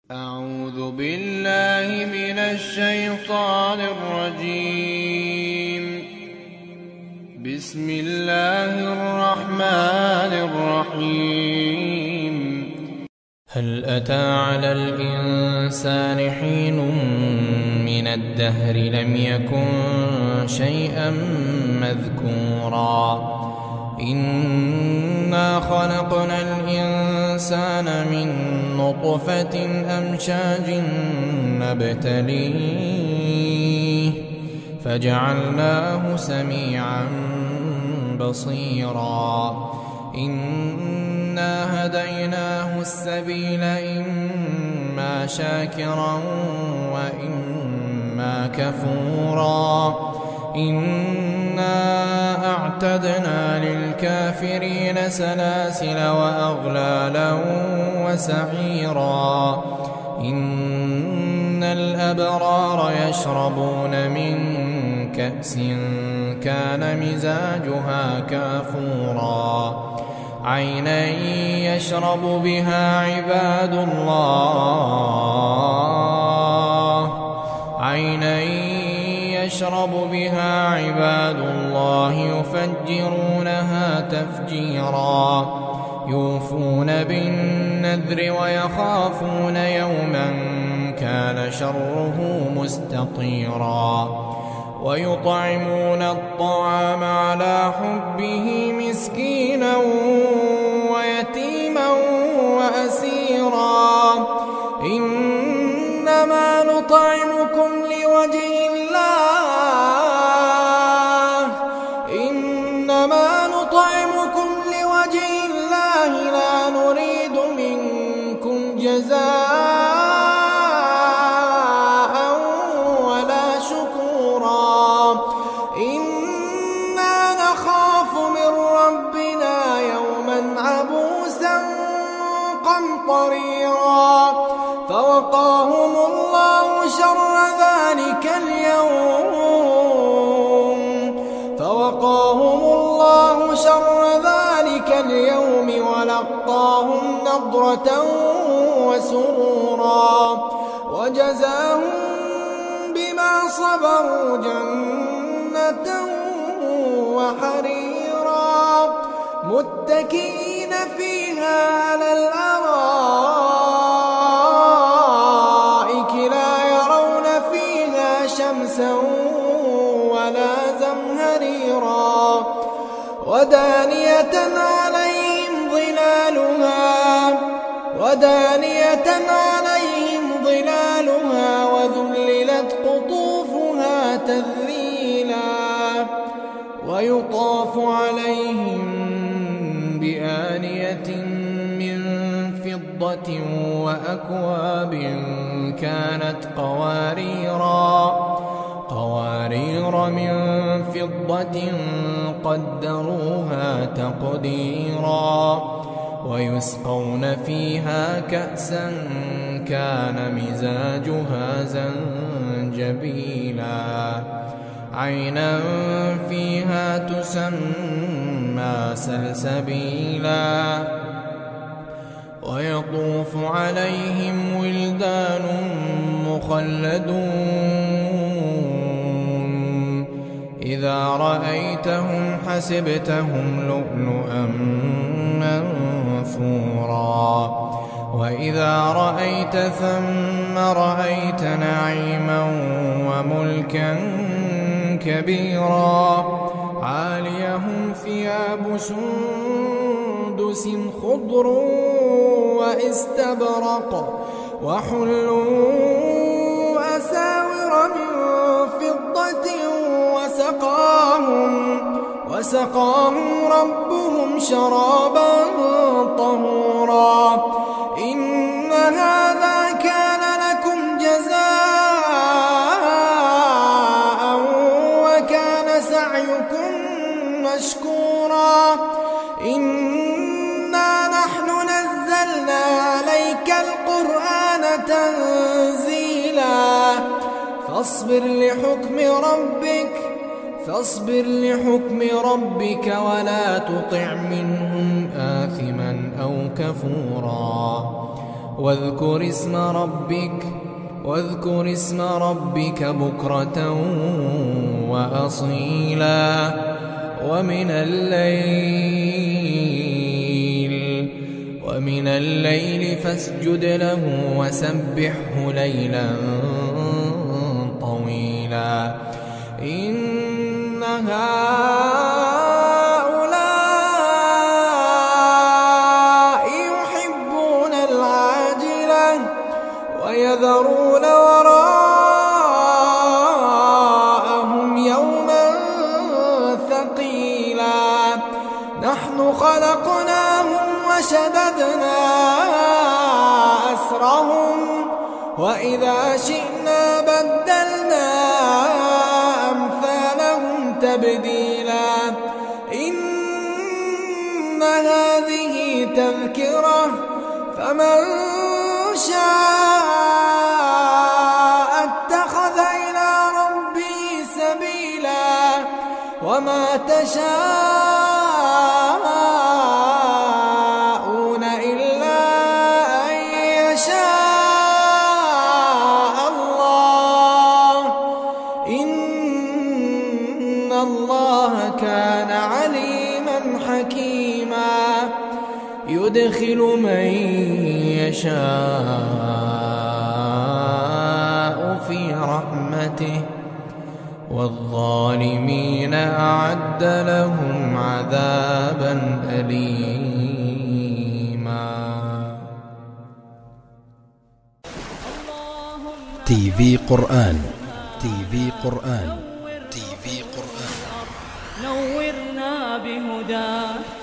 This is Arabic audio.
أعوذ بالله من الشيطان الرجيم. بسم الله الرحمن الرحيم. هل أتى على الإنسان حين من الدهر لم يكن شيئا مذكورا إنا خلقنا الإنسان من نطفة أمشاج نبتليه فجعلناه سميعا بصيرا إنا هديناه السبيل إما شاكرا وإما كفورا إنا أعتدنا للكافرين سلاسل وأغلالا وسعيرا إن الأبرار يشربون من كأس كان مزاجها كافورا عينا يشرب بها عباد الله يفجرونها تفجيرا يوفون بالنذر ويخافون يوما كان شره مستطيرا ويطعمون الطعام على حبه مسكينا ويتيما وأسيرا إنما نطعمكم لوجه الله لا نريد منكم جزاء ولا شكورا إنا نخاف من ربنا يوما عبوسا قمطريرا فوقاهم الله شر ذلك اليوم ولقاهم نضرة وسرورا وجزاهم بما صبروا جنة وحريرا متكئين فيها على الأرائك لا يرون فيها شمسا ولا زمهريرا ودانية عليهم ظلالها وذللت قطوفها تذليلا ويطاف عليهم بآنية من فضة وأكواب كانت قوارير من فضة قدروها تقديرا ويسقون فيها كأسا كان مزاجها زنجبيلا عينا فيها تسمى سلسبيلا ويطوف عليهم ولدان مخلدون إذا رأيتهم حسبتهم لؤلؤا منثورا وإذا رأيت ثم رأيت نعيما وملكا كبيرا عاليهم ثياب سندس خضر واستبرق وحلوا أساور من فضة وسقاهم ربهم شرابا طهورا إن هذا كان لكم جزاء وكان سعيكم مشكورا إنا نحن نزلنا عليك القرآن تنزيلا فاصبر لحكم ربك ولا تطع منهم آثما أو كفورا واذكر اسم ربك بكرة وأصيلا ومن الليل فاسجد له وسبحه ليلا طويلا إن هؤلاء يحبون العاجلة ويذرون وراءهم يوما ثقيلا نحن خلقناهم وشددنا أسرهم وإذا شئنا بدلنا أمثالهم تبديلا إن هذه تذكرة فمن شاء اتخذ إلى ربه سبيلا وما تشاءون إلا أن يشاء الله إن الله كان عليما حكيما يدخل من يشاء في رحمته والظالمين أعد لهم عذابا أليما. تي في قرآن نورنا بهداه